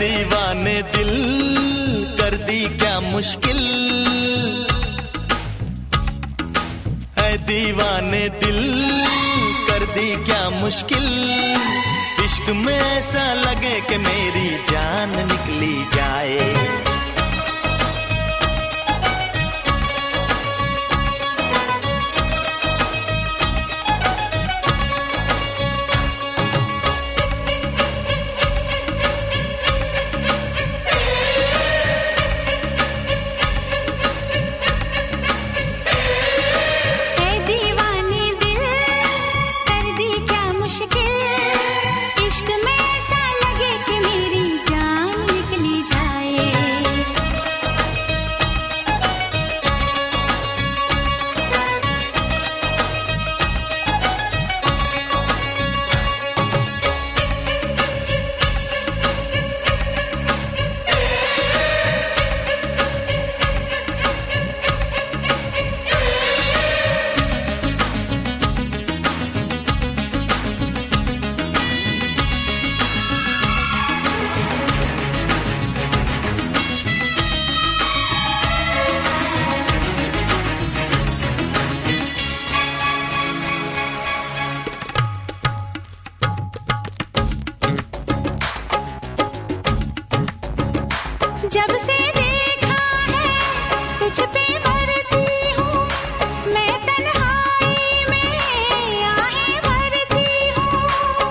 दीवाने दिल कर दी क्या मुश्किल, है दीवाने दिल कर दी क्या मुश्किल। इश्क में ऐसा लगे कि मेरी जान निकली जाए। जब से देखा है तुझ पे मरती हूँ मैं, तन्हाई में आहें भरती हूँ।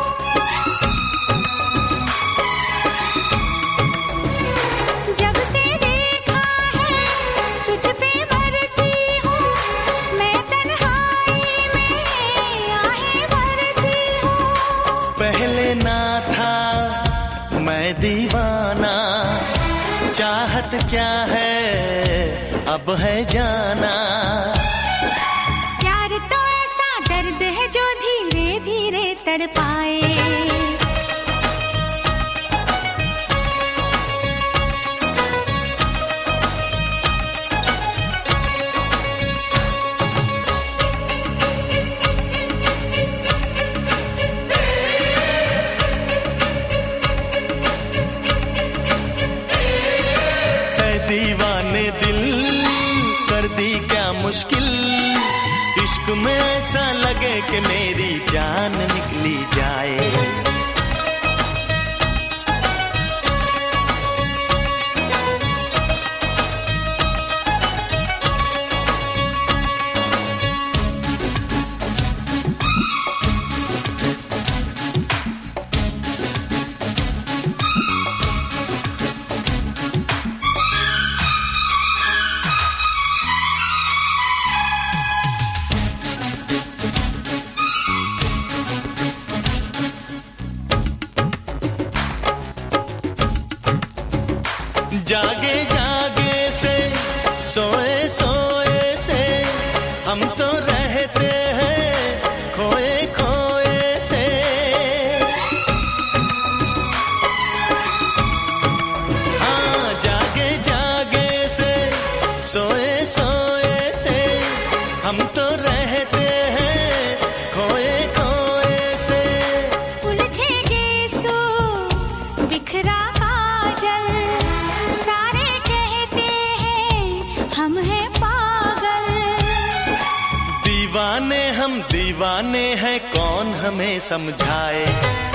जब से देखा है तुझ पे मरती हूँ मैं, तन्हाई में आहें भरती हूँ। पहले ना था मैं दीवाना, चाहत क्या है अब है जाना। प्यार तो ऐसा दर्द है जो धीरे धीरे तड़पाए। दीवाने दिल कर दी क्या मुश्किल, इश्क में ऐसा लगे कि मेरी जान निकली जाए। जागे जागे से सोए सोए से हम तो रहते हैं खोए खोए से। हाँ जागे जागे से सोए सोए से हम तो रहते हैं खोए खोए से। उलझेगे सो बिखरा काजल, सारे कहते हैं हम हैं पागल। दीवाने हम दीवाने हैं कौन हमें समझाए।